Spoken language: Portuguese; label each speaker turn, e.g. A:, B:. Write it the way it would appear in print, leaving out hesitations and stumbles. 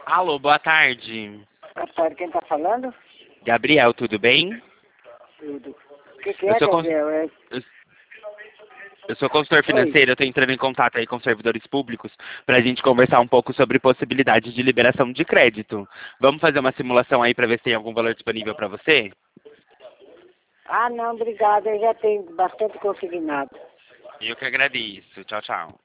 A: Alô, boa tarde.
B: Boa tarde, quem tá falando?
A: Gabriel, tudo bem?
B: Tudo. O que
A: Eu
B: é,
A: sou,
B: Gabriel?
A: eu eu sou consultor
B: Oi.
A: financeiro, eu estou entrando em contato aí com servidores públicos para a gente conversar um pouco sobre possibilidades de liberação de crédito. Vamos fazer uma simulação aí para ver se tem algum valor disponível para você?
B: Ah, não, obrigada, eu já tenho bastante consignado.
A: Eu que agradeço. Tchau, tchau.